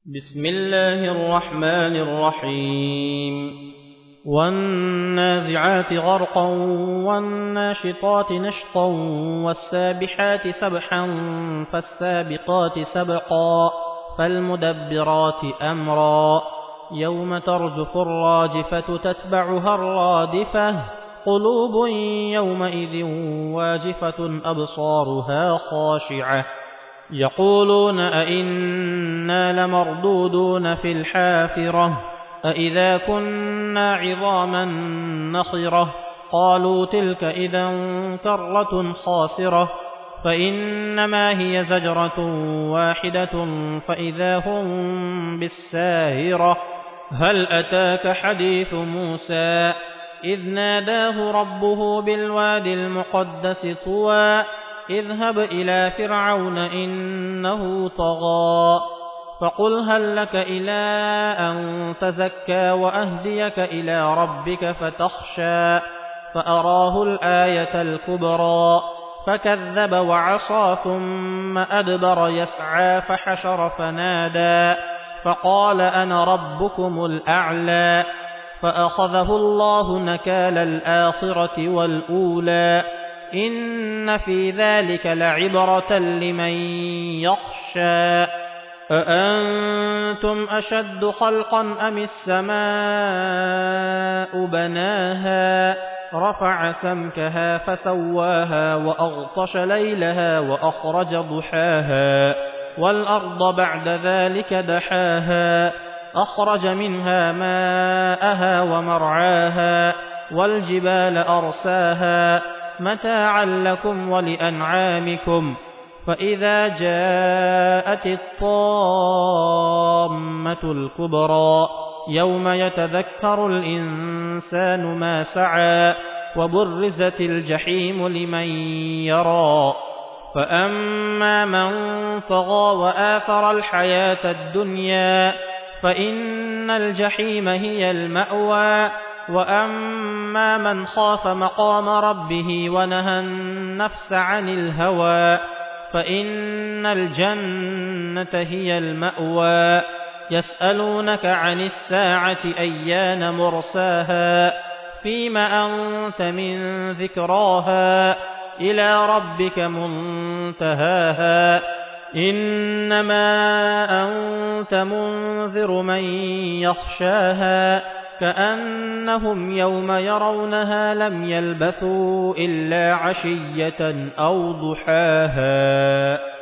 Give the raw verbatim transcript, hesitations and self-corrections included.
بسم الله الرحمن الرحيم والنازعات غرقا والناشطات نشطا والسابحات سبحا فالسابقات سبقا فالمدبرات أمرا يوم ترجف الراجفة تتبعها الرادفة قلوب يومئذ واجفة أبصارها خاشعة يقولون أئنا لمردودون في الحافرة أئذا كنا عظاما نخرة قالوا تلك إذا كرة خاسرة فإنما هي زجرة واحدة فإذا هم بالساهرة هل أتاك حديث موسى إذ ناداه ربه بالواد المقدس طوى اذهب إلى فرعون إنه طغى فقل هل لك إلى أن تزكى وأهديك إلى ربك فتخشى فأراه الآية الكبرى فكذب وعصى ثم أدبر يسعى فحشر فنادى فقال أنا ربكم الأعلى فأخذه الله نكال الآخرة والأولى إن في ذلك لعبرة لمن يخشى أأنتم أشد خلقا أم السماء بناها رفع سمكها فسواها وأغطش ليلها وأخرج ضحاها والأرض بعد ذلك دحاها أخرج منها ماءها ومرعاها والجبال أرساها متاعا لكم ولأنعامكم فإذا جاءت الطامة الكبرى يوم يتذكر الإنسان ما سعى وبرزت الجحيم لمن يرى فأما من طغى وآثر الحياة الدنيا فإن الجحيم هي المأوى وأما من خاف مقام ربه ونهى النفس عن الهوى فإن الجنة هي المأوى يسألونك عن الساعة أيان مرساها فيم أنت من ذكراها إلى ربك منتهاها إنما أنت منذر من يخشاها كأنهم يوم يرونها لم يلبثوا إلا عشية أو ضحاها.